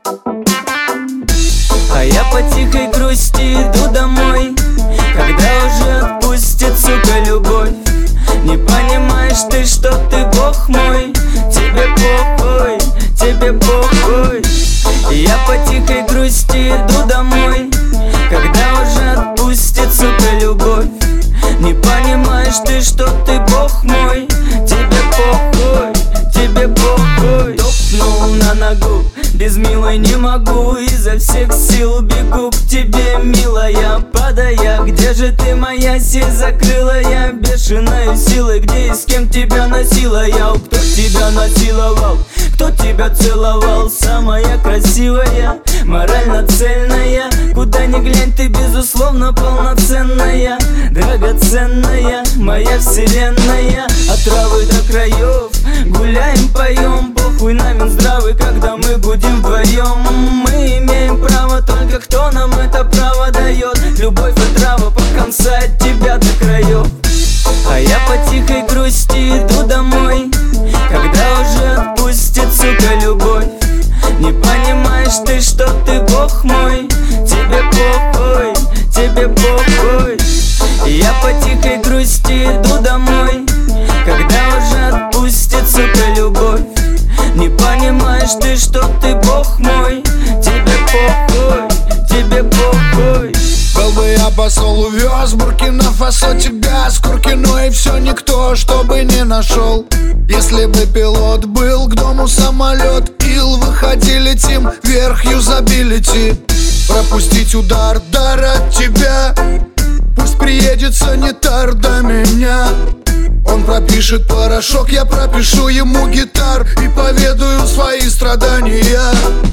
А я по тихой грусти иду домой, когда уже отпустит, сука, любовь. Не понимаешь ты, что ты Бог мой, тебе похуй, тебе похуй. И я по тихой грусти иду домой, когда уже отпустит, сука, любовь. Не понимаешь ты, что ты Бог мой, тебе похуй, тебе похуй. Топнул на ногу, без милой не могу, изо всех сил бегу к тебе, милая, падая. Где же ты, моя сеть закрыла я бешеной силой? Где и с кем тебя носила я? Кто тебя насиловал? Кто тебя целовал? Самая красивая, морально цельная. Куда ни глянь, ты безусловно полноценная, драгоценная, моя вселенная. От травы до краев гуляем, поем, похуй нам здравый, когда мы гудим вдвоем. Мы имеем право, только кто нам это право дает? Любовь и трава по конца от тебя до краев. А я по тихой грусти иду домой, когда уже отпустит, сука, любовь. Не понимаешь ты, что ты Бог мой, тебе похуй, тебе похуй. И я по тихой грусти иду домой, когда уже отпустит, сука, любовь. Не понимаешь ты, что ты Бог мой, тебе похуй, тебе похуй. Был бы я посол, увез Буркина-Фасо тебя с Куркино, и все никто, чтобы не нашел. Если бы пилот был к дому самолет, ил, выходи, летим вверх, юзабилити. Пропустить удар, дар от тебя, пусть приедет санитар до меня. Он пропишет порошок, я пропишу ему гитар и поведаю свои страдания.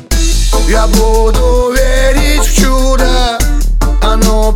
Я буду верить в чудо, оно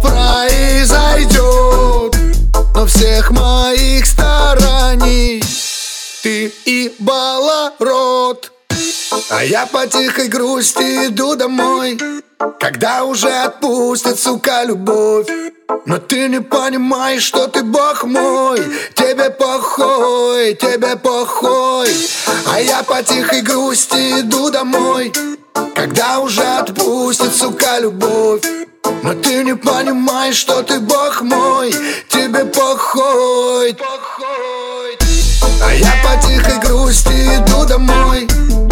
произойдет, но всех моих стараний ты ебала рот. А я по тихой грусти иду домой, когда уже отпустит, сука, любовь. Но ты не понимаешь, что ты Бог мой, тебе похуй, тебе похуй. А я по тихой грусти иду домой, когда уже отпустит, сука, любовь. Но ты не понимаешь, что ты Бог мой, тебе похуй. А я по тихой грусти иду домой,